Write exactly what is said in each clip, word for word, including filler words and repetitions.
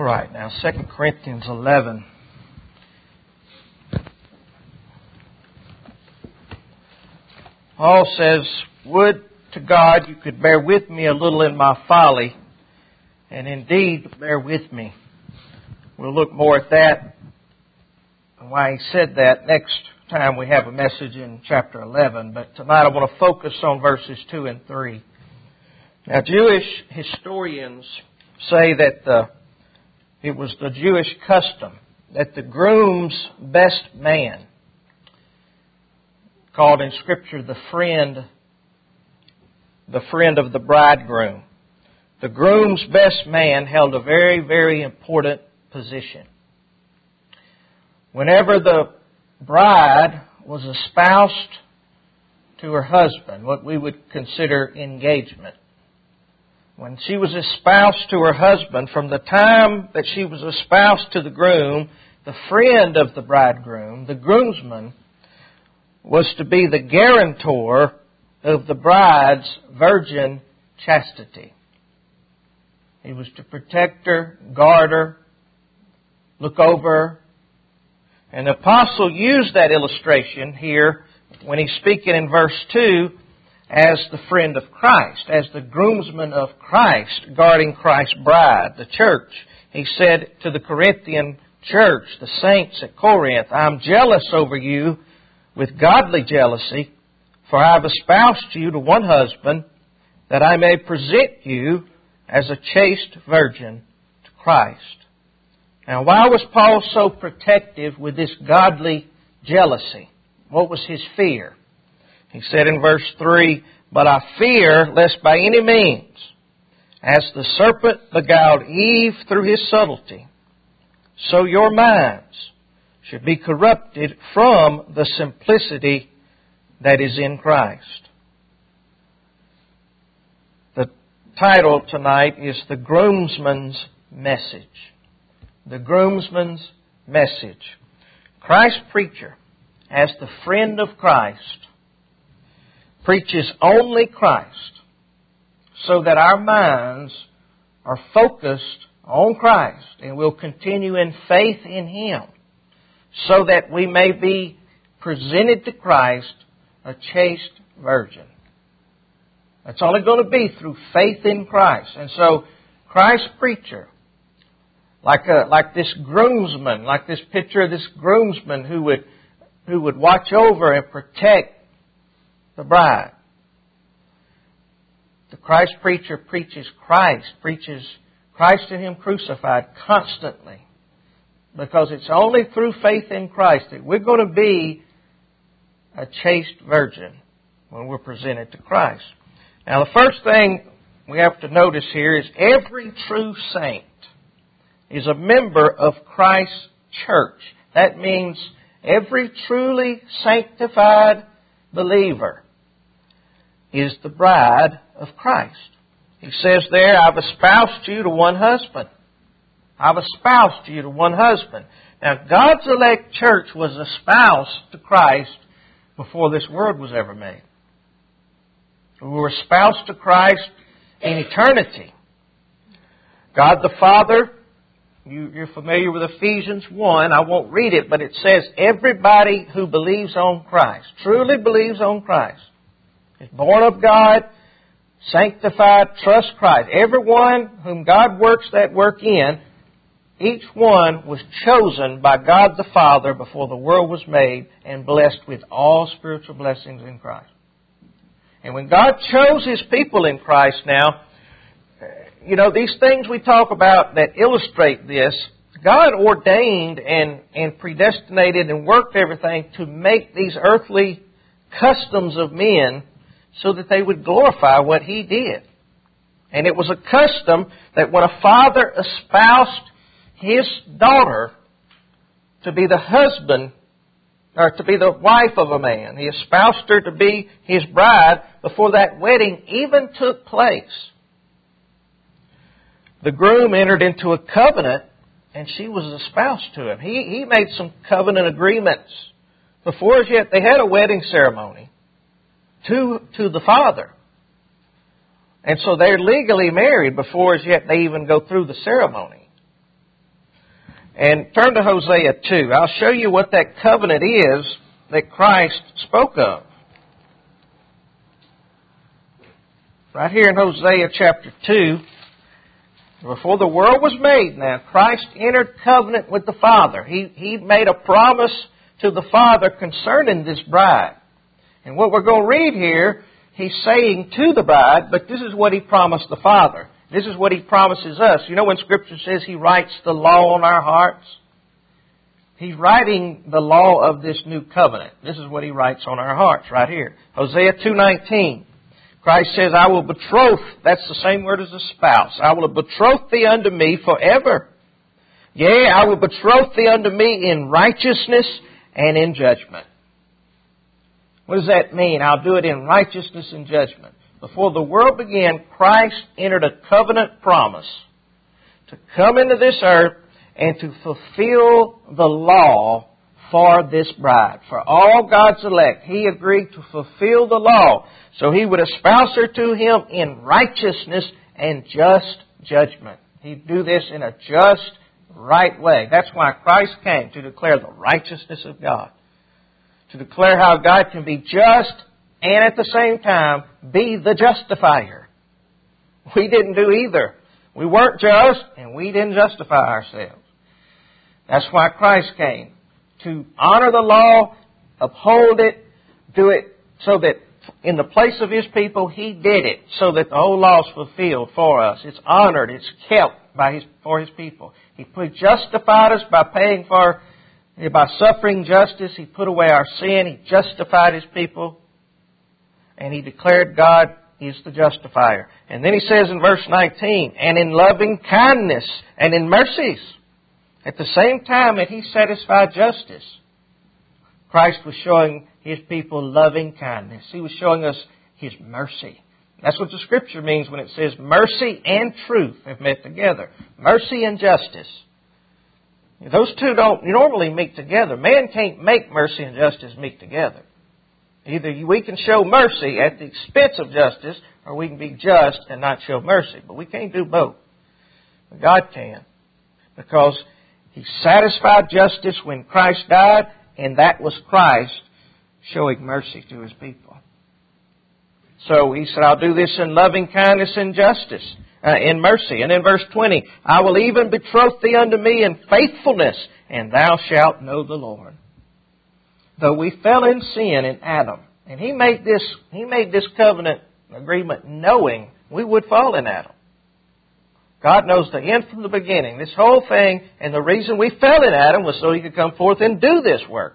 right, now Second Corinthians eleven. Paul says, "Would to God you could bear with me a little in my folly, and indeed bear with me." We'll look more at that and why he said that next time we have a message in chapter eleven. But tonight I want to focus on verses two and three. Now, Jewish historians say that the, it was the Jewish custom that the groom's best man, called in Scripture the friend, the friend of the bridegroom, the groom's best man held a very, very important position. Whenever the bride was espoused to her husband, what we would consider engagement, when she was espoused to her husband, from the time that she was espoused to the groom, the friend of the bridegroom, the groomsman, was to be the guarantor of the bride's virgin chastity. He was to protect her, guard her, look over her. And the apostle used that illustration here when he's speaking in verse two as the friend of Christ, as the groomsman of Christ, guarding Christ's bride, the church. He said to the Corinthian church, the saints at Corinth, "I'm jealous over you with godly jealousy, for I have espoused you to one husband, that I may present you as a chaste virgin to Christ." Now, why was Paul so protective with this godly jealousy? What was his fear? He said in verse three, "But I fear lest by any means, as the serpent beguiled Eve through his subtlety, so your minds should be corrupted from the simplicity that is in Christ." The title tonight is The Groomsman's Message. The Groomsman's Message. Christ's preacher, as the friend of Christ, preaches only Christ, so that our minds are focused on Christ and will continue in faith in Him, so that we may be presented to Christ a chaste virgin. That's only going to be through faith in Christ. And so Christ's preacher, like a, like this groomsman, like this picture of this groomsman who would who would watch over and protect the bride. The Christ preacher preaches Christ, preaches Christ and Him crucified constantly. Because it's only through faith in Christ that we're going to be a chaste virgin when we're presented to Christ. Now, the first thing we have to notice here is every true saint is a member of Christ's church. That means every truly sanctified believer is the bride of Christ. He says there, "I've espoused you to one husband." I've espoused you to one husband. Now, God's elect church was espoused to Christ before this world was ever made. We were espoused to Christ in eternity. God the Father, you, you're familiar with Ephesians one. I won't read it, but it says everybody who believes on Christ, truly believes on Christ, is born of God, sanctified, trust Christ. Everyone whom God works that work in, each one was chosen by God the Father before the world was made and blessed with all spiritual blessings in Christ. And when God chose His people in Christ now, you know, these things we talk about that illustrate this, God ordained and, and predestinated and worked everything to make these earthly customs of men so that they would glorify what He did. And it was a custom that when a father espoused his daughter to be the husband, or to be the wife of a man, he espoused her to be his bride before that wedding even took place. The groom entered into a covenant and she was espoused to him. He, he made some covenant agreements before as yet they had a wedding ceremony to, to the father. And so they're legally married before as yet they even go through the ceremony. And turn to Hosea two. I'll show you what that covenant is that Christ spoke of. Right here in Hosea chapter two, before the world was made now, Christ entered covenant with the Father. He, he made a promise to the Father concerning this bride. And what we're going to read here, He's saying to the bride, but this is what He promised the Father. This is what He promises us. You know when Scripture says He writes the law on our hearts? He's writing the law of this new covenant. This is what He writes on our hearts right here. Hosea two nineteen. Christ says, I will betroth, that's the same word as a spouse. I will betroth thee unto me forever. Yea, I will betroth thee unto me in righteousness and in judgment. What does that mean? I'll do it in righteousness and judgment. Before the world began, Christ entered a covenant promise to come into this earth and to fulfill the law for this bride. For all God's elect, He agreed to fulfill the law so He would espouse her to Him in righteousness and just judgment. He'd do this in a just, right way. That's why Christ came, to declare the righteousness of God. To declare how God can be just and at the same time be the justifier. We didn't do either. We weren't just and we didn't justify ourselves. That's why Christ came. To honor the law, uphold it, do it so that in the place of His people, He did it so that the whole law is fulfilled for us. It's honored, it's kept by His, for His people. He justified us by paying for, by suffering justice. He put away our sin. He justified His people. And He declared God is the justifier. And then He says in verse nineteen, and in loving kindness and in mercies, at the same time that He satisfied justice, Christ was showing His people loving kindness. He was showing us His mercy. That's what the Scripture means when it says mercy and truth have met together. Mercy and justice. Those two don't normally meet together. Man can't make mercy and justice meet together. Either we can show mercy at the expense of justice, or we can be just and not show mercy. But we can't do both. But God can. Because He satisfied justice when Christ died, and that was Christ showing mercy to His people. So He said, I'll do this in loving kindness and justice, uh, in mercy. And in verse twenty, I will even betroth thee unto me in faithfulness, and thou shalt know the Lord. Though we fell in sin in Adam, and He made this, He made this covenant agreement knowing we would fall in Adam. God knows the end from the beginning. This whole thing, and the reason we fell in Adam was so He could come forth and do this work.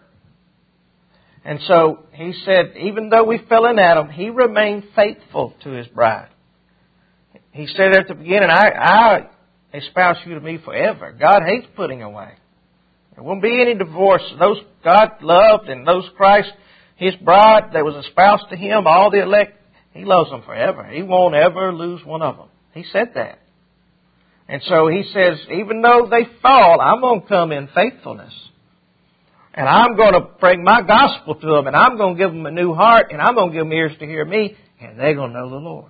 And so He said, even though we fell in Adam, He remained faithful to His bride. He said at the beginning, I, I espouse you to me forever. God hates putting away. There won't be any divorce. Those God loved and those Christ, His bride that was espoused to Him, all the elect, He loves them forever. He won't ever lose one of them. He said that. And so He says, even though they fall, I'm going to come in faithfulness. And I'm going to bring my gospel to them. And I'm going to give them a new heart. And I'm going to give them ears to hear me. And they're going to know the Lord.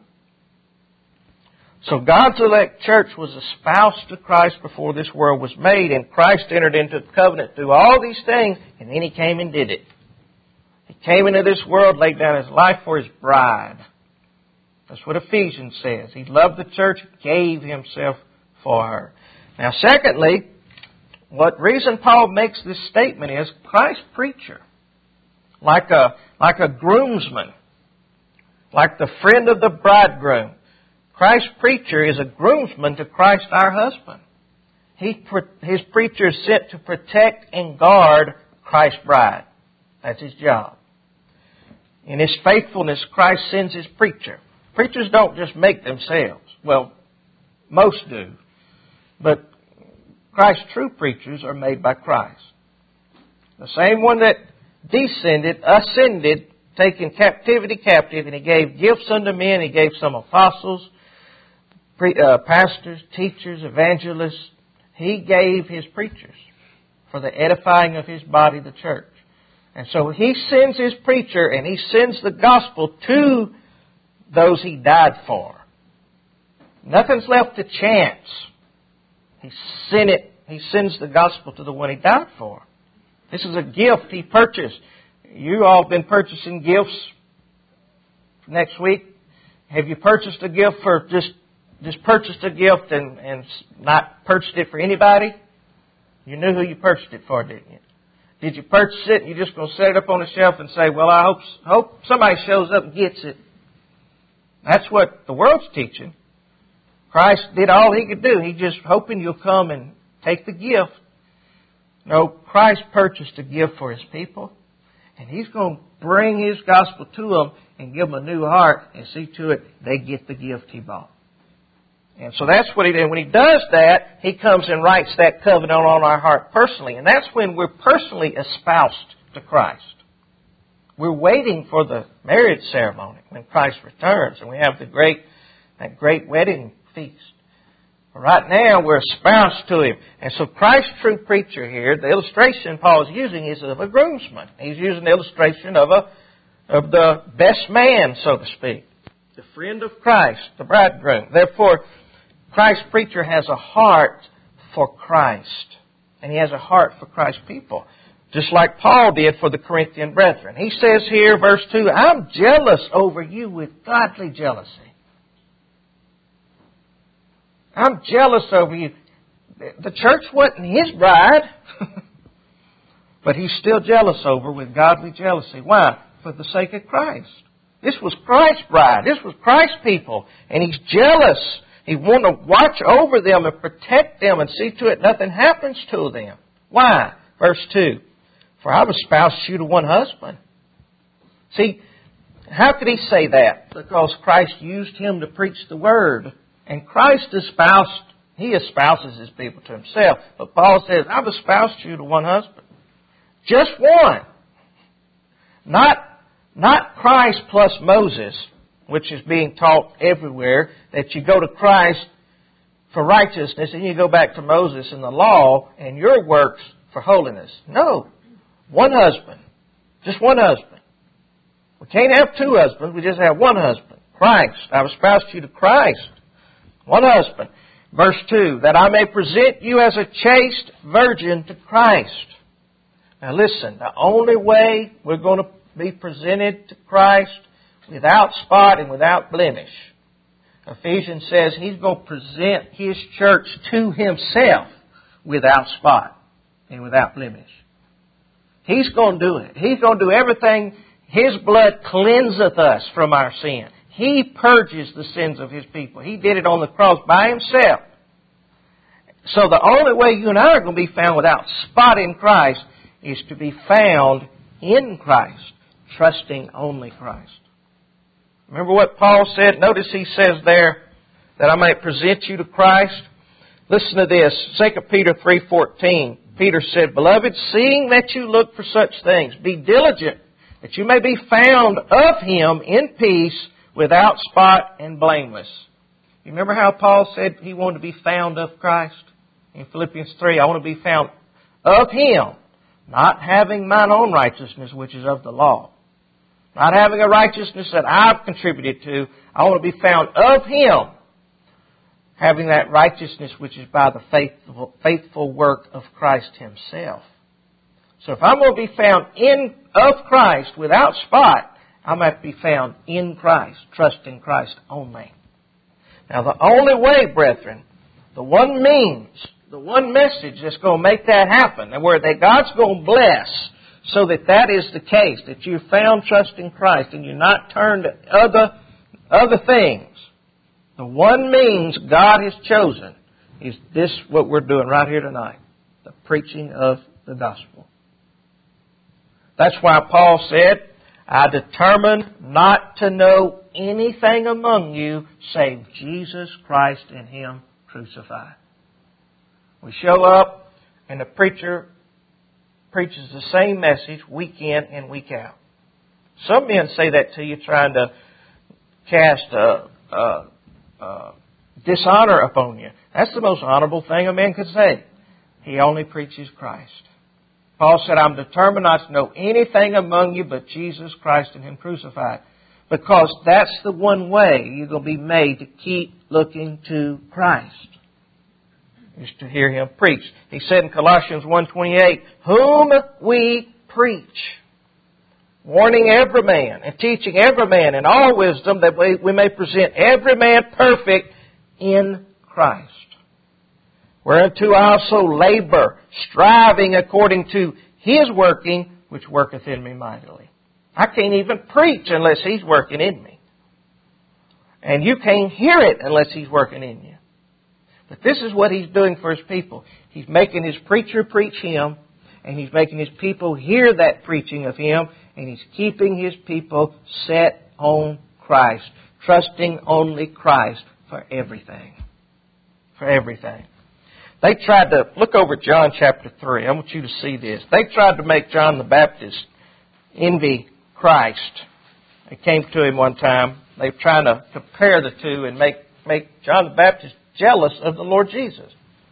So God's elect church was espoused to Christ before this world was made. And Christ entered into the covenant through all these things. And then He came and did it. He came into this world, laid down His life for His bride. That's what Ephesians says. He loved the church, gave Himself for her. Now, secondly, what reason Paul makes this statement is Christ's preacher, like a like a groomsman, like the friend of the bridegroom. Christ's preacher is a groomsman to Christ our husband. He, his preacher is sent to protect and guard Christ's bride. That's his job. In His faithfulness, Christ sends His preacher. Preachers don't just make themselves. Well, most do. But Christ's true preachers are made by Christ. The same one that descended, ascended, taking captivity captive, and He gave gifts unto men. He gave some apostles, pre, uh, pastors, teachers, evangelists. He gave His preachers for the edifying of His body, the church. And so He sends His preacher, and He sends the gospel to those He died for. Nothing's left to chance. He sent it He sends the gospel to the one He died for. This is a gift He purchased. You all have been purchasing gifts next week. Have you purchased a gift for just just purchased a gift and, and not purchased it for anybody? You knew who you purchased it for, didn't you? Did you purchase it and you're just going to set it up on the shelf and say, well, I hope, hope somebody shows up and gets it? That's what the world's teaching. Christ did all He could do. He's just hoping you'll come and take the gift. No, Christ purchased a gift for His people. And He's going to bring His gospel to them and give them a new heart and see to it they get the gift He bought. And so that's what He did. When He does that, He comes and writes that covenant on our heart personally. And that's when we're personally espoused to Christ. We're waiting for the marriage ceremony when Christ returns and we have the great, that great wedding feast. But right now, we're espoused to Him. And so Christ's true preacher here, the illustration Paul is using is of a groomsman. He's using the illustration of a of the best man, so to speak. The friend of Christ, the bridegroom. Therefore, Christ's preacher has a heart for Christ. And he has a heart for Christ's people. Just like Paul did for the Corinthian brethren. He says here, verse two, I'm jealous over you with godly jealousy. I'm jealous over you. The church wasn't his bride. But he's still jealous over with godly jealousy. Why? For the sake of Christ. This was Christ's bride. This was Christ's people. And he's jealous. He wants to watch over them and protect them and see to it nothing happens to them. Why? Verse two. For I've espoused you to one husband. See, how could he say that? Because Christ used him to preach the word. And Christ espoused, he espouses his people to himself. But Paul says, I've espoused you to one husband. Just one. Not, not Christ plus Moses, which is being taught everywhere, that you go to Christ for righteousness and you go back to Moses and the law and your works for holiness. No. One husband. Just one husband. We can't have two husbands. We just have one husband. Christ. I've espoused you to Christ. One husband. Verse two. That I may present you as a chaste virgin to Christ. Now listen. The only way we're going to be presented to Christ without spot and without blemish. Ephesians says He's going to present His church to Himself without spot and without blemish. He's going to do it. He's going to do everything. His blood cleanseth us from our sin. He purges the sins of His people. He did it on the cross by Himself. So the only way you and I are going to be found without spot in Christ is to be found in Christ, trusting only Christ. Remember what Paul said? Notice he says there that I might present you to Christ. Listen to this. Second Peter three fourteen. Peter said, Beloved, seeing that you look for such things, be diligent that you may be found of Him in peace, without spot and blameless. You remember how Paul said he wanted to be found of Christ? In Philippians three, I want to be found of Him, not having mine own righteousness, which is of the law. Not having a righteousness that I've contributed to. I want to be found of Him, having that righteousness which is by the faithful, faithful work of Christ Himself. So if I'm going to be found in of Christ without spot, I might be found in Christ, trusting Christ only. Now the only way, brethren, the one means, the one message that's going to make that happen, and where that God's going to bless, so that that is the case, that you're found trusting Christ and you're not turned to other, other things. The one means God has chosen is this what we're doing right here tonight, the preaching of the gospel. That's why Paul said, I determined not to know anything among you save Jesus Christ and Him crucified. We show up and the preacher preaches the same message week in and week out. Some men say that to you trying to cast a, a, a dishonor upon you. That's the most honorable thing a man could say. He only preaches Christ. Paul said, I'm determined not to know anything among you but Jesus Christ and Him crucified. Because that's the one way you're going to be made to keep looking to Christ. is to hear Him preach. He said in Colossians one twenty-eight, whom we preach, warning every man and teaching every man in all wisdom, that we, we may present every man perfect in Christ. Whereunto I also labor, striving according to His working, which worketh in me mightily. I can't even preach unless He's working in me. And you can't hear it unless He's working in you. But this is what He's doing for His people. He's making His preacher preach Him, and He's making His people hear that preaching of Him, and He's keeping His people set on Christ, trusting only Christ for everything. For everything. They tried to, look over John chapter three. I want you to see this. They tried to make John the Baptist envy Christ. They came to him one time. They were trying to compare the two and make, make John the Baptist jealous of the Lord Jesus.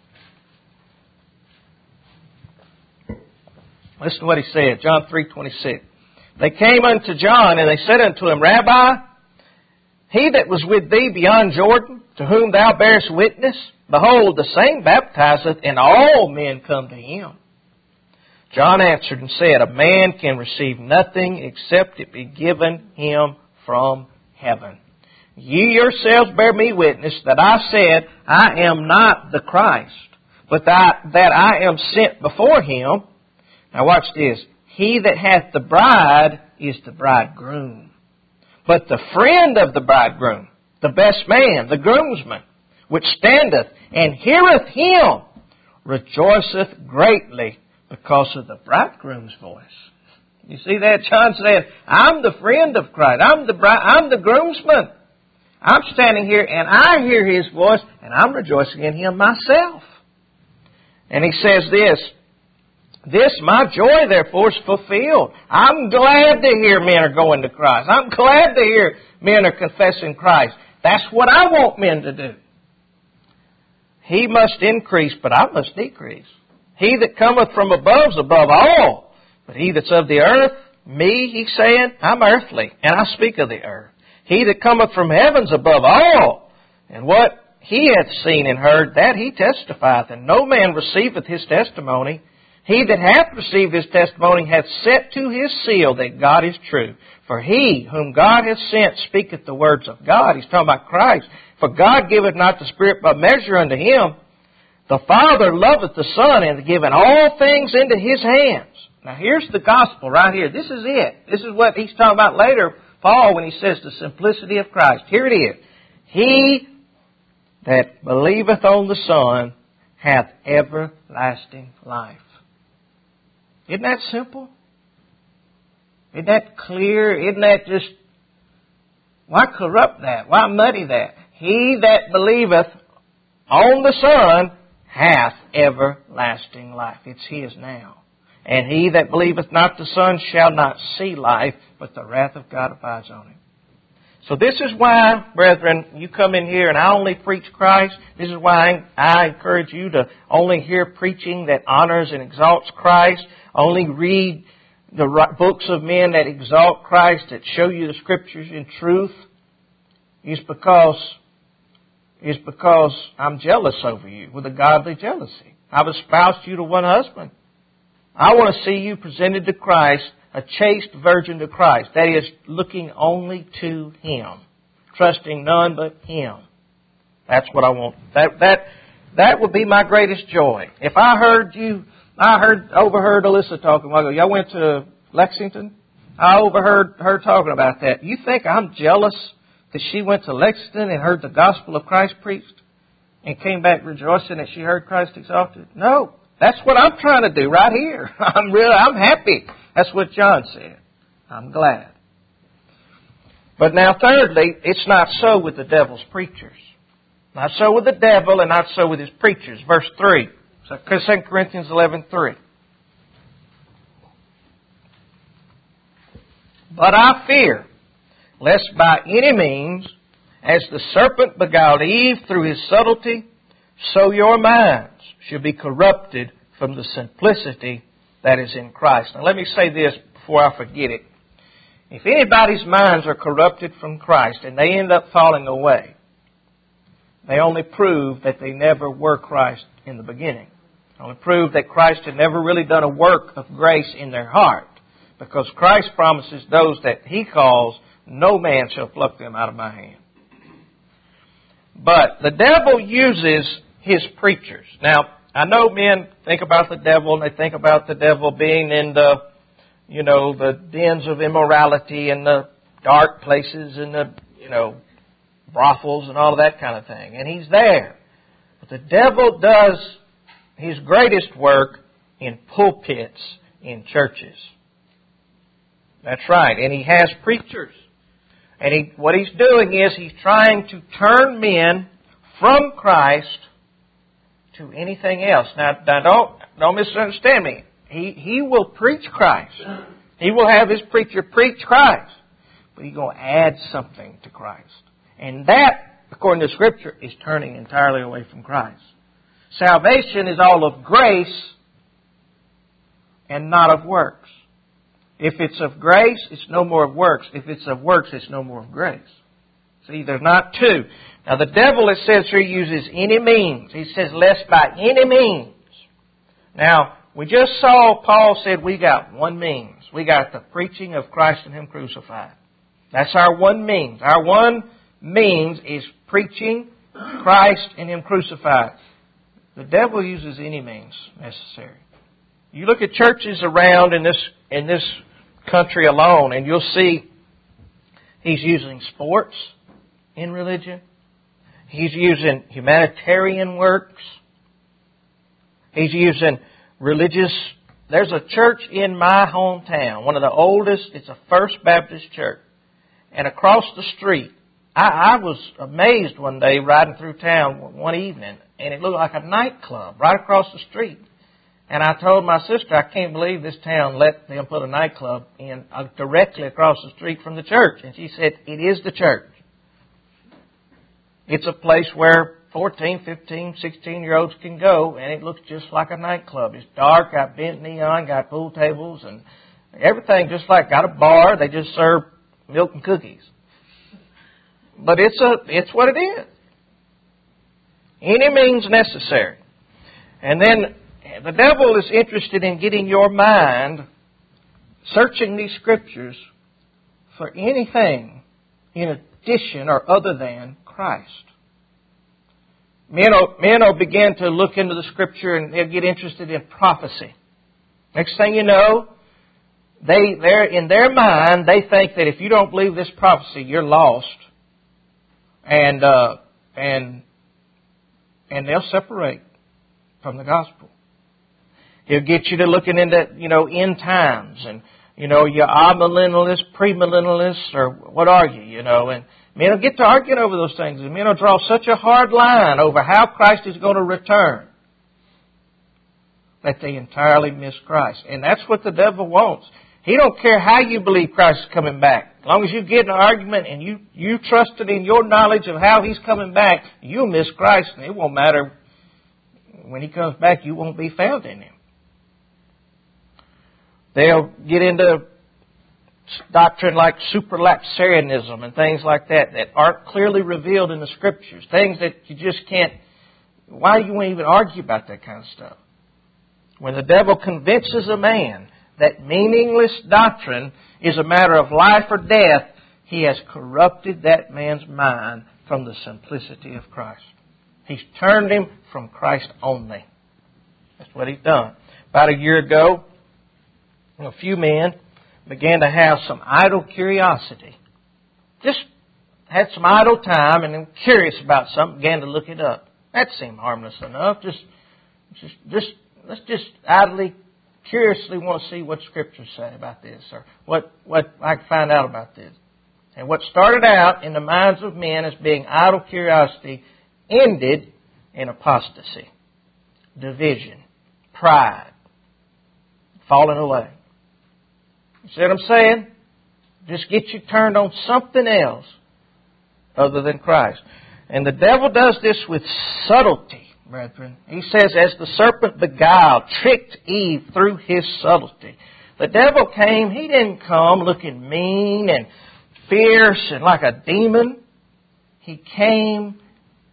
Listen to what he said, John three twenty-six. They came unto John, and they said unto him, Rabbi, he that was with thee beyond Jordan, to whom thou bearest witness, behold, the same baptizeth, and all men come to him. John answered and said, a man can receive nothing except it be given him from heaven. Ye yourselves bear me witness that I said, I am not the Christ, but that, that I am sent before him. Now watch this. He that hath the bride is the bridegroom. But the friend of the bridegroom, the best man, the groomsman, which standeth and heareth him, rejoiceth greatly because of the bridegroom's voice. You see that? John said, I'm the friend of Christ. I'm the bride, I'm the groomsman. I'm standing here and I hear His voice and I'm rejoicing in Him myself. And he says this, this, my joy, therefore, is fulfilled. I'm glad to hear men are going to Christ. I'm glad to hear men are confessing Christ. That's what I want men to do. He must increase, but I must decrease. He that cometh from above is above all. But he that's of the earth, me, he's saying, I'm earthly, and I speak of the earth. He that cometh from heaven is above all. And what he hath seen and heard, that he testifieth, and no man receiveth his testimony. He that hath received his testimony hath set to his seal that God is true. For he whom God hath sent speaketh the words of God. He's talking about Christ. For God giveth not the Spirit by measure unto him. The Father loveth the Son and hath given all things into His hands. Now here's the gospel right here. This is it. This is what he's talking about later, Paul, when he says the simplicity of Christ. Here it is. He that believeth on the Son hath everlasting life. Isn't that simple? Isn't that clear? Isn't that just, why corrupt that? Why muddy that? He that believeth on the Son hath everlasting life. It's His now. And he that believeth not the Son shall not see life, but the wrath of God abides on him. So this is why, brethren, you come in here and I only preach Christ. This is why I encourage you to only hear preaching that honors and exalts Christ. Only read the books of men that exalt Christ, that show you the Scriptures in truth. Is because, is because I'm jealous over you with a godly jealousy. I've espoused you to one husband. I want to see you presented to Christ, a chaste virgin to Christ. That is, looking only to Him, trusting none but Him. That's what I want. That that that would be my greatest joy. If I heard you, I heard overheard Alyssa talking a while ago. Y'all went to Lexington. I overheard her talking about that. You think I'm jealous that she went to Lexington and heard the gospel of Christ preached and came back rejoicing that she heard Christ exalted? No. That's what I'm trying to do right here. I'm really, I'm happy. That's what John said. I'm glad. But now thirdly, it's not so with the devil's preachers. Not so with the devil and not so with his preachers. Verse three. So Second Corinthians eleven three. But I fear, lest by any means, as the serpent beguiled Eve through his subtlety, so your minds should be corrupted from the simplicity that is in Christ. Now let me say this before I forget it. If anybody's minds are corrupted from Christ and they end up falling away, They only prove that they never were Christ in the beginning. They only prove that Christ had never really done a work of grace in their heart. Because Christ promises those that He calls, no man shall pluck them out of my hand. But the devil uses his preachers. Now, I know men think about the devil, and they think about the devil being in the, you know, the dens of immorality and the dark places and the, you know, brothels and all of that kind of thing. And he's there. But the devil does his greatest work in pulpits, in churches. That's right. And he has preachers. And he, what he's doing is he's trying to turn men from Christ to anything else. Now, now don't, don't misunderstand me. He, he will preach Christ. He will have his preacher preach Christ. But he's going to add something to Christ. And that, according to Scripture, is turning entirely away from Christ. Salvation is all of grace and not of works. If it's of grace, it's no more of works. If it's of works, it's no more of grace. See, there's not two. Now, the devil, it says here, uses any means. He says, lest by any means. Now, we just saw Paul said we got one means. We got the preaching of Christ and Him crucified. That's our one means. Our one means is preaching Christ and Him crucified. The devil uses any means necessary. You look at churches around in this in this country alone, and you'll see he's using sports in religion. He's using humanitarian works. He's using religious. There's a church in my hometown, one of the oldest. It's a First Baptist church. And across the street, I, I was amazed one day riding through town one evening, and it looked like a nightclub right across the street. And I told my sister, I can't believe this town let them put a nightclub in uh, directly across the street from the church. And she said, it is the church. It's a place where fourteen, fifteen, sixteen-year-olds can go, and it looks just like a nightclub. It's dark, got bent neon, got pool tables, and everything just like, got a bar. They just serve milk and cookies. But it's a, it's what it is. Any means necessary. And then the devil is interested in getting your mind searching these Scriptures for anything in addition or other than Christ. Men will, men will begin to look into the Scripture and they'll get interested in prophecy. Next thing you know, they, they're, in their mind, they think that if you don't believe this prophecy, you're lost. And, uh, and, and they'll separate from the gospel. He'll get you to looking into, you know, end times and, you know, you're amillennialist, premillennialist, or what are you, you know, and men will get to arguing over those things, and men will draw such a hard line over how Christ is going to return that they entirely miss Christ. And that's what the devil wants. He don't care how you believe Christ is coming back. As long as you get in an argument and you, you trusted in your knowledge of how He's coming back, you'll miss Christ, and it won't matter. When He comes back, you won't be found in Him. They'll get into doctrine like superlapsarianism and things like that that aren't clearly revealed in the Scriptures. Things that you just can't... Why do you even argue about that kind of stuff? When the devil convinces a man that meaningless doctrine is a matter of life or death, he has corrupted that man's mind from the simplicity of Christ. He's turned him from Christ only. That's what he's done. About a year ago, a few men began to have some idle curiosity. Just had some idle time and then curious about something, began to look it up. That seemed harmless enough. Just, just, just, let's just idly, curiously want to see what Scriptures say about this, or what, what I can find out about this. And what started out in the minds of men as being idle curiosity ended in apostasy, division, pride, falling away. You see what I'm saying? Just get you turned on something else other than Christ. And the devil does this with subtlety, brethren. He says, as the serpent beguiled, tricked Eve through his subtlety. The devil came, he didn't come looking mean and fierce and like a demon. He came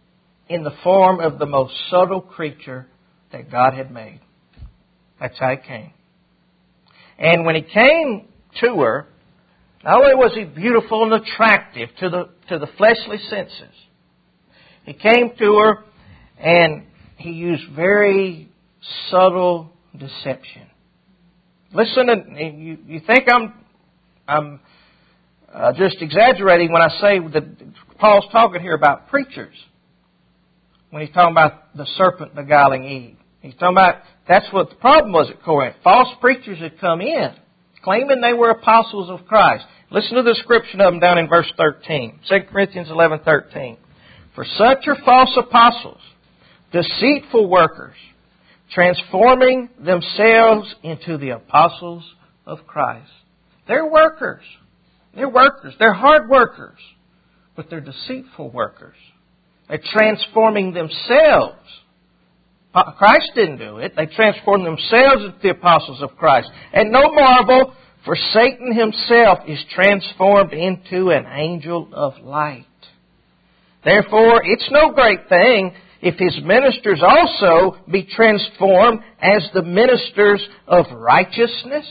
in the form of the most subtle creature that God had made. That's how He came. And when He came to her, not only was He beautiful and attractive to the, to the fleshly senses, He came to her and He used very subtle deception. Listen, you, you think I'm, I'm uh, just exaggerating when I say that Paul's talking here about preachers. When he's talking about the serpent beguiling Eve. He's talking about, that's what the problem was at Corinth. False preachers had come in, claiming they were apostles of Christ. Listen to the description of them down in verse thirteen. Second Corinthians eleven thirteen. For such are false apostles, deceitful workers, transforming themselves into the apostles of Christ. They're workers. They're workers. They're hard workers. But they're deceitful workers. They're transforming themselves. Christ didn't do it. They transformed themselves into the apostles of Christ. And no marvel, for Satan himself is transformed into an angel of light. Therefore, it's no great thing if his ministers also be transformed as the ministers of righteousness,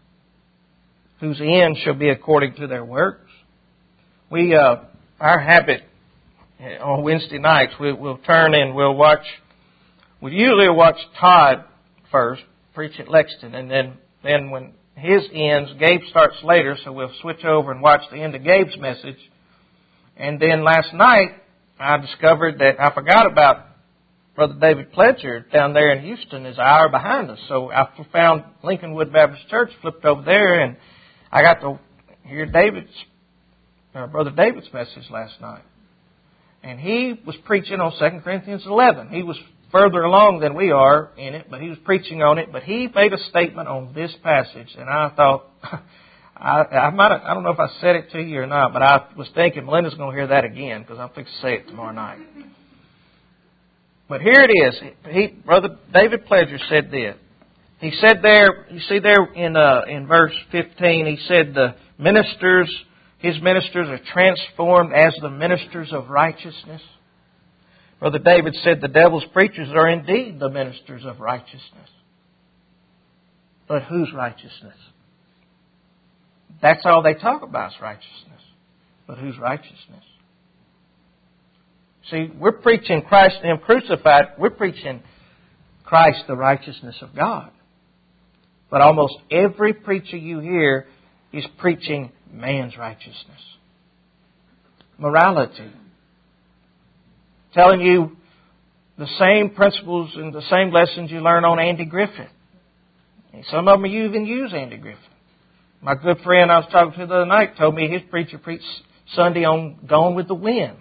whose end shall be according to their works. We, uh, our habit on Wednesday nights, we, we'll turn and we'll watch. We usually watch Todd first preach at Lexington, and then then when his ends, Gabe starts later, so we'll switch over and watch the end of Gabe's message. And then last night, I discovered that I forgot about Brother David Pledger down there in Houston is an hour behind us. So I found Lincolnwood Baptist Church, flipped over there, and I got to hear David's, uh, Brother David's message last night. And he was preaching on Second Corinthians eleven. He was further along than we are in it, but he was preaching on it. But he made a statement on this passage, and I thought, I, I might have, I don't know if I said it to you or not, but I was thinking Melinda's going to hear that again because I'm fixing to say it tomorrow night. But here it is. He, Brother David Pledger said this. He said there, you see there in uh, in verse fifteen, he said the ministers, his ministers are transformed as the ministers of righteousness. Brother David said the devil's preachers are indeed the ministers of righteousness. But whose righteousness? That's all they talk about is righteousness. But whose righteousness? See, we're preaching Christ and Him crucified. We're preaching Christ, the righteousness of God. But almost every preacher you hear is preaching man's righteousness. Morality. Telling you the same principles and the same lessons you learn on Andy Griffith. And some of them you even use Andy Griffith. My good friend I was talking to the other night told me his preacher preached Sunday on Gone with the Wind.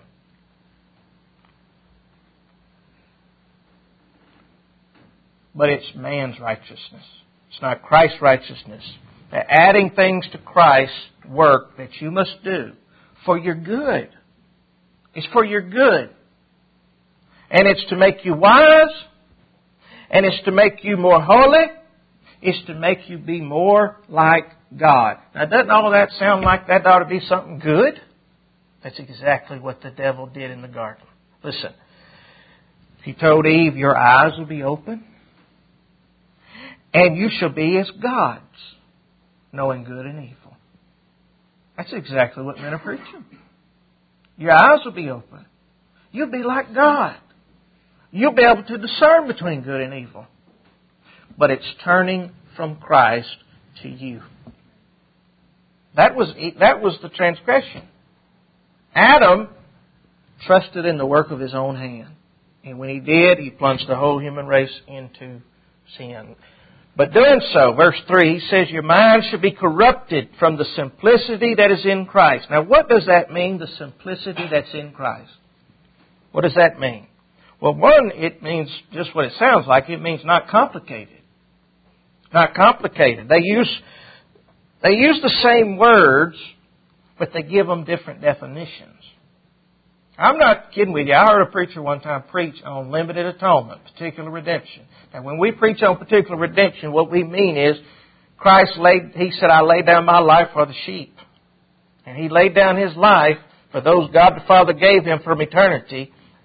But it's man's righteousness. It's not Christ's righteousness. They're adding things to Christ's work that you must do for your good. It's for your good. And it's to make you wise. And it's to make you more holy. It's to make you be more like God. Now, doesn't all of that sound like that ought to be something good? That's exactly what the devil did in the garden. Listen. He told Eve, your eyes will be open. And you shall be as gods, knowing good and evil. That's exactly what men are preaching. Your eyes will be open. You'll be like God. You'll be able to discern between good and evil. But it's turning from Christ to you. That was, that was the transgression. Adam trusted in the work of his own hand. And when he did, he plunged the whole human race into sin. But doing so, verse three, he says, your mind should be corrupted from the simplicity that is in Christ. Now, what does that mean, the simplicity that's in Christ? What does that mean? Well, one, it means just what it sounds like. It means not complicated. Not complicated. They use, they use the same words, but they give them different definitions. I'm not kidding with you. I heard a preacher one time preach on limited atonement, particular redemption. Now, when we preach on particular redemption, what we mean is Christ laid, He said, I lay down my life for the sheep. And He laid down His life for those God the Father gave Him from eternity.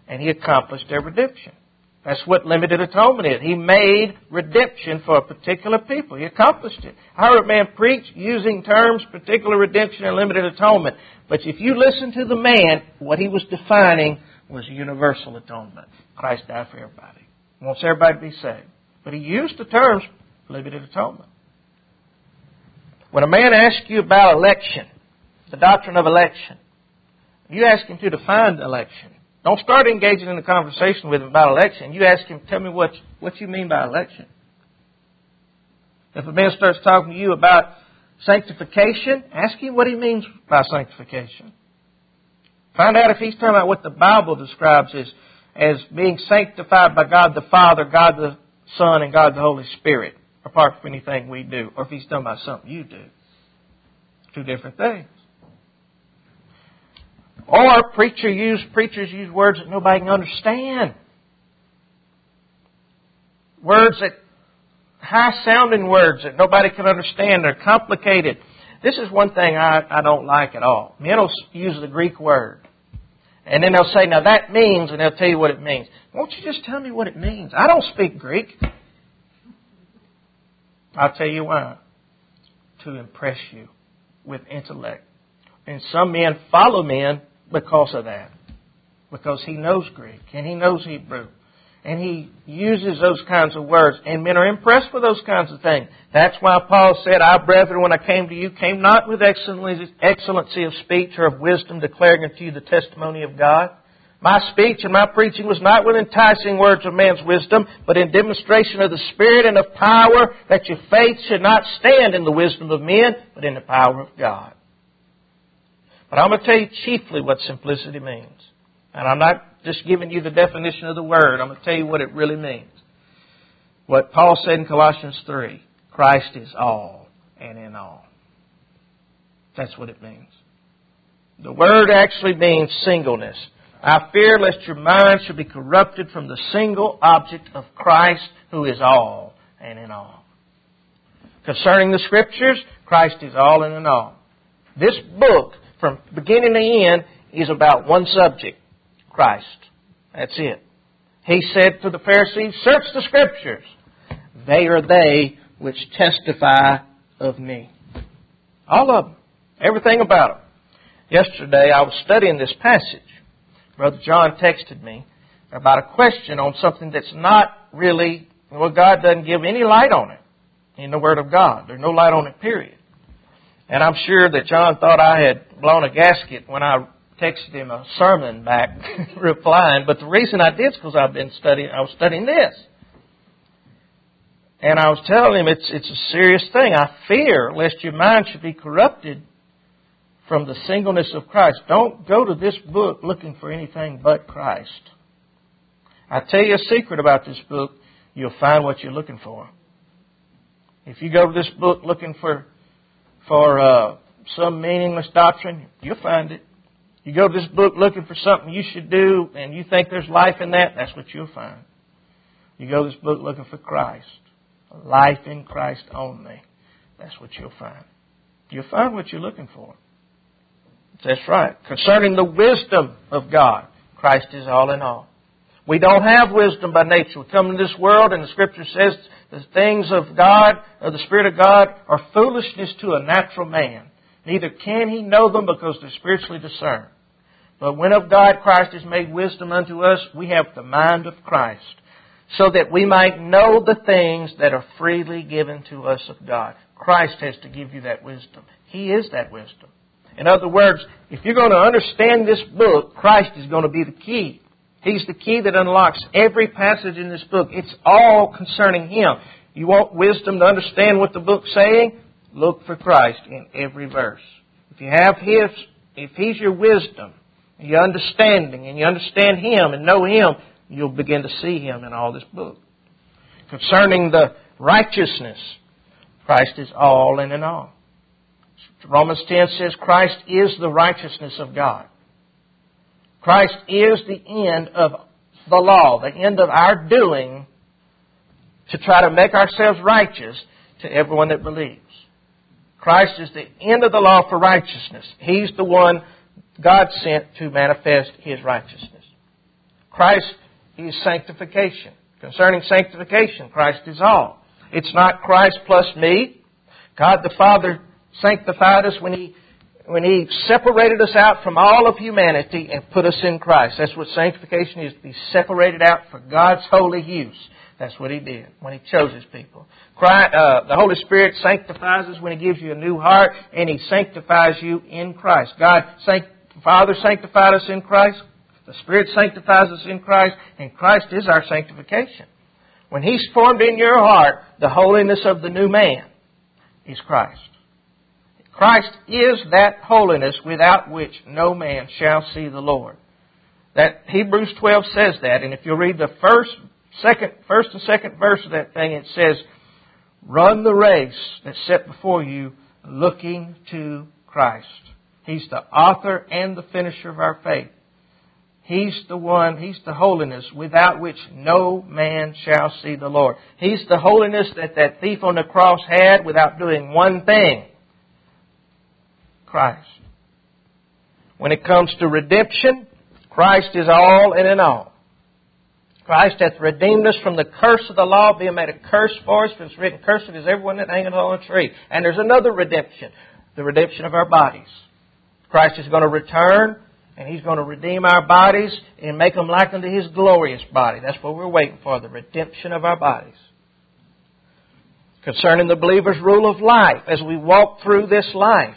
and He accomplished their redemption. That's what limited atonement is. He made redemption for a particular people. He accomplished it. I heard a man preach using terms particular redemption and limited atonement. But if you listen to the man, what he was defining was universal atonement. Christ died for everybody. He wants everybody to be saved. But he used the terms limited atonement. When a man asks you about election, the doctrine of election, you ask him to define election. Don't start engaging in a conversation with him about election. You ask him, tell me what, what you mean by election. If a man starts talking to you about sanctification, ask him what he means by sanctification. Find out if he's talking about what the Bible describes as, as being sanctified by God the Father, God the Son, and God the Holy Spirit, apart from anything we do, or if he's talking about something you do. Two different things. Or preacher use, preachers use words that nobody can understand. Words that, high-sounding words that nobody can understand. They're complicated. This is one thing I, I don't like at all. Men will use the Greek word. And then they'll say, now that means, and they'll tell you what it means. Won't you just tell me what it means? I don't speak Greek. I'll tell you why. To impress you with intellect. And some men follow men because of that. Because he knows Greek and he knows Hebrew. And he uses those kinds of words. And men are impressed with those kinds of things. That's why Paul said, I, brethren, when I came to you, came not with excellency of speech or of wisdom, declaring unto you the testimony of God. My speech and my preaching was not with enticing words of man's wisdom, but in demonstration of the Spirit and of power, that your faith should not stand in the wisdom of men, but in the power of God. But I'm going to tell you chiefly what simplicity means. And I'm not just giving you the definition of the word. I'm going to tell you what it really means. What Paul said in Colossians three, Christ is all and in all. That's what it means. The word actually means singleness. I fear lest your mind should be corrupted from the single object of Christ, who is all and in all. Concerning the Scriptures, Christ is all and in all. This book, from beginning to end, is about one subject, Christ. That's it. He said to the Pharisees, search the Scriptures. They are they which testify of me. All of them. Everything about them. Yesterday I was studying this passage. Brother John texted me about a question on something that's not really, well, God doesn't give any light on it in the Word of God. There's no light on it, period. And I'm sure that John thought I had blown a gasket when I texted him a sermon back replying. But the reason I did is because I've been studying, I was studying this. And I was telling him it's, it's a serious thing. I fear lest your mind should be corrupted from the singleness of Christ. Don't go to this book looking for anything but Christ. I tell you a secret about this book, you'll find what you're looking for. If you go to this book looking for for uh, some meaningless doctrine, you'll find it. You go to this book looking for something you should do and you think there's life in that, that's what you'll find. You go to this book looking for Christ, life in Christ only, that's what you'll find. You'll find what you're looking for. That's right. Concerning the wisdom of God, Christ is all in all. We don't have wisdom by nature. We come into this world and the Scripture says the things of God, of the Spirit of God, are foolishness to a natural man. Neither can he know them because they're spiritually discerned. But when of God Christ is made wisdom unto us, we have the mind of Christ, so that we might know the things that are freely given to us of God. Christ has to give you that wisdom. He is that wisdom. In other words, if you're going to understand this book, Christ is going to be the key. He's the key that unlocks every passage in this book. It's all concerning Him. You want wisdom to understand what the book's saying? Look for Christ in every verse. If you have His, if He's your wisdom, your understanding, and you understand Him and know Him, you'll begin to see Him in all this book. Concerning the righteousness, Christ is all and in all. Romans ten says Christ is the righteousness of God. Christ is the end of the law, the end of our doing to try to make ourselves righteous to everyone that believes. Christ is the end of the law for righteousness. He's the one God sent to manifest His righteousness. Christ is sanctification. Concerning sanctification, Christ is all. It's not Christ plus me. God the Father sanctified us when He when He separated us out from all of humanity and put us in Christ. That's what sanctification is, to be separated out for God's holy use. That's what He did when He chose His people. Christ, uh, the Holy Spirit sanctifies us when He gives you a new heart, and He sanctifies you in Christ. God, sanct- Father sanctified us in Christ. The Spirit sanctifies us in Christ, and Christ is our sanctification. When He's formed in your heart, the holiness of the new man is Christ. Christ is that holiness without which no man shall see the Lord. That Hebrews twelve says that, and if you read the first, second, first and second verse of that thing, it says, "Run the race that's set before you, looking to Christ." He's the author and the finisher of our faith. He's the one, He's the holiness without which no man shall see the Lord. He's the holiness that that thief on the cross had without doing one thing. Christ. When it comes to redemption, Christ is all and in all. Christ hath redeemed us from the curse of the law, being made a curse for us, for it's written, "Cursed is everyone that hangeth on a tree." And there's another redemption, the redemption of our bodies. Christ is going to return, and He's going to redeem our bodies and make them like unto His glorious body. That's what we're waiting for, the redemption of our bodies. Concerning the believer's rule of life, as we walk through this life,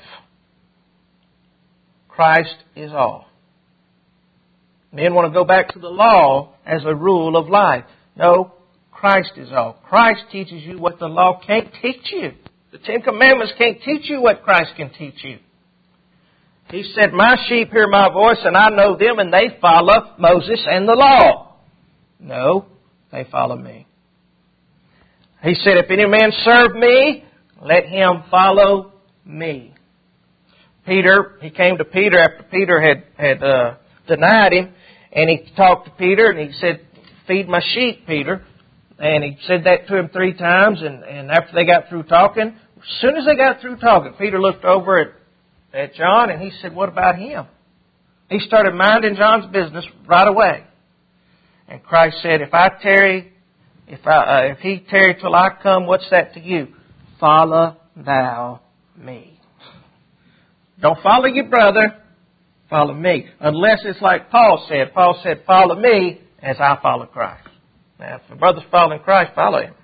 Christ is all. Men want to go back to the law as a rule of life. No, Christ is all. Christ teaches you what the law can't teach you. The Ten Commandments can't teach you what Christ can teach you. He said, "My sheep hear my voice, and I know them, and they follow Moses and the law." No, they follow me. He said, "If any man serve me, let him follow me." Peter, he came to Peter after Peter had, had uh, denied Him, and he talked to Peter, and he said, "Feed my sheep, Peter." And he said that to him three times, and, and after they got through talking, as soon as they got through talking, Peter looked over at, at John, and he said, "What about him?" He started minding John's business right away. And Christ said, "If I tarry, if I, uh, if he tarry till I come, what's that to you? Follow thou me." Don't follow your brother, follow me. Unless it's like Paul said. Paul said, "Follow me as I follow Christ." Now, if the brother's following Christ, follow him.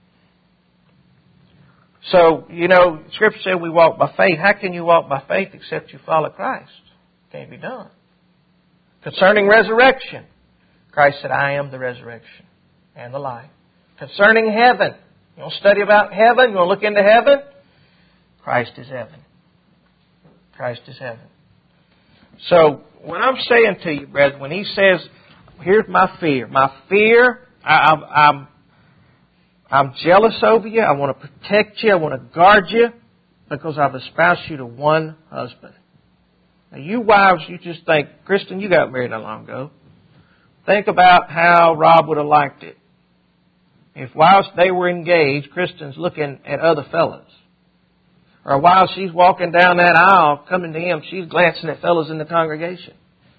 So, you know, Scripture said we walk by faith. How can you walk by faith except you follow Christ? Can't be done. Concerning resurrection, Christ said, "I am the resurrection and the life." Concerning heaven, you want to study about heaven? You want to look into heaven? Christ is heaven. Christ is heaven. So, what I'm saying to you, brethren, when He says, "Here's my fear. My fear, I, I'm, I'm, I'm jealous over you. I want to protect you. I want to guard you because I've espoused you to one husband." Now, you wives, you just think, Kristen, you got married not long ago. Think about how Rob would have liked it if whilst they were engaged, Kristen's looking at other fellas. Or while she's walking down that aisle, coming to him, she's glancing at fellows in the congregation.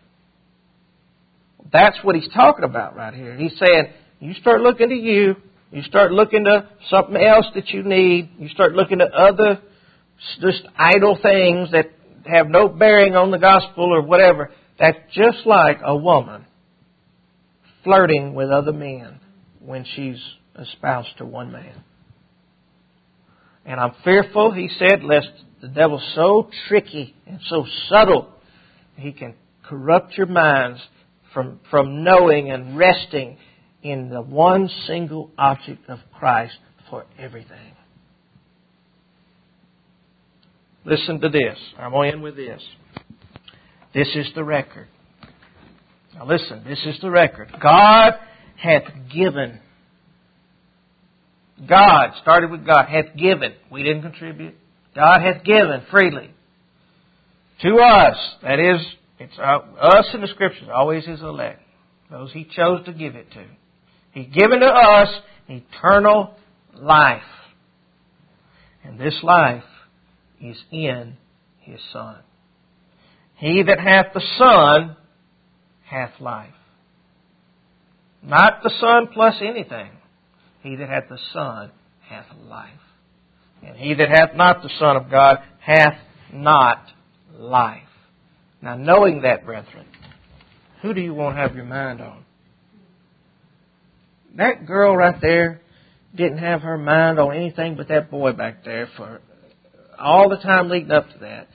That's what He's talking about right here. He's saying, you start looking to you, you start looking to something else that you need, you start looking at other just idle things that have no bearing on the gospel or whatever. That's just like a woman flirting with other men when she's espoused to one man. And I'm fearful, He said, lest the devil's so tricky and so subtle, he can corrupt your minds from, from knowing and resting in the one single object of Christ for everything. Listen to this. I'm going to end with this. This is the record. Now listen, this is the record. God hath given. God, started with God, hath given. We didn't contribute. God hath given freely to us. That is, it's uh, us in the Scriptures, always His elect. Those He chose to give it to. He's given to us eternal life. And this life is in His Son. He that hath the Son hath life. Not the Son plus anything. He that hath the Son hath life. And he that hath not the Son of God hath not life. Now, knowing that, brethren, who do you want to have your mind on? That girl right there didn't have her mind on anything but that boy back there for all the time leading up to that.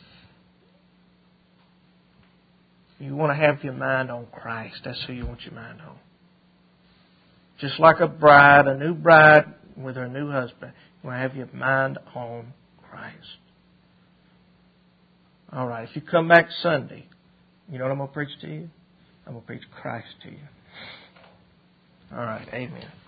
You want to have your mind on Christ. That's who you want your mind on. Just like a bride, a new bride with her new husband, you want to have your mind on Christ. All right, if you come back Sunday, you know what I'm going to preach to you? I'm going to preach Christ to you. All right, amen.